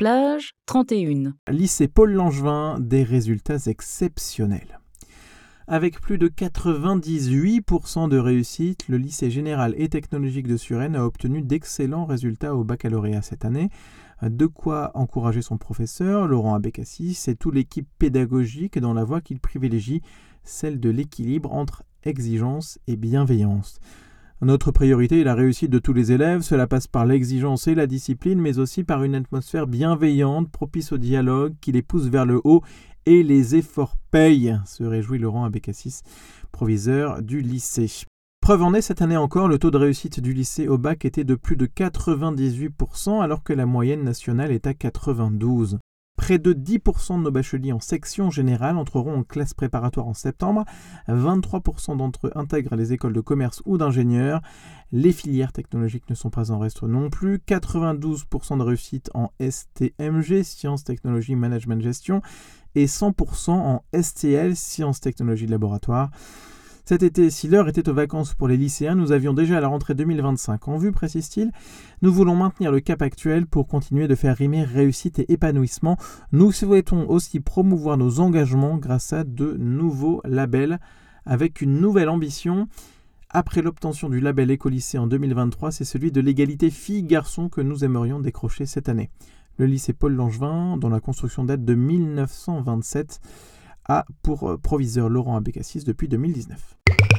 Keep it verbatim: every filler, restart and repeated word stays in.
Plage trente et un. Lycée Paul Langevin, des résultats exceptionnels. Avec plus de quatre-vingt-dix-huit pour cent de réussite, le lycée général et technologique de Suresnes a obtenu d'excellents résultats au baccalauréat cette année. De quoi encourager son professeur, Laurent Abécassis, et toute l'équipe pédagogique dans la voie qu'il privilégie, celle de l'équilibre entre exigence et bienveillance. Notre priorité est la réussite de tous les élèves. Cela passe par l'exigence et la discipline, mais aussi par une atmosphère bienveillante, propice au dialogue, qui les pousse vers le haut et les efforts payent, se réjouit Laurent Abécassis, proviseur du lycée. Preuve en est, cette année encore, le taux de réussite du lycée au bac était de plus de quatre-vingt-dix-huit pour cent, alors que la moyenne nationale est à quatre-vingt-douze. Près de dix pour cent de nos bacheliers en section générale entreront en classe préparatoire en septembre. vingt-trois pour cent d'entre eux intègrent les écoles de commerce ou d'ingénieurs. Les filières technologiques ne sont pas en reste non plus. quatre-vingt-douze pour cent de réussite en S T M G, Sciences, Technologies, Management, Gestion, et cent pour cent en S T L, Sciences, Technologies, Laboratoire. Cet été, si l'heure était aux vacances pour les lycéens, nous avions déjà la rentrée deux mille vingt-cinq en vue, précise-t-il. Nous voulons maintenir le cap actuel pour continuer de faire rimer réussite et épanouissement. Nous souhaitons aussi promouvoir nos engagements grâce à de nouveaux labels, avec une nouvelle ambition. Après l'obtention du label Écolycée en deux mille vingt-trois, c'est celui de l'égalité filles-garçons que nous aimerions décrocher cette année. Le lycée Paul Langevin, dont la construction date de mille neuf cent vingt-sept, a pour proviseur Laurent Abécassis depuis deux mille dix-neuf.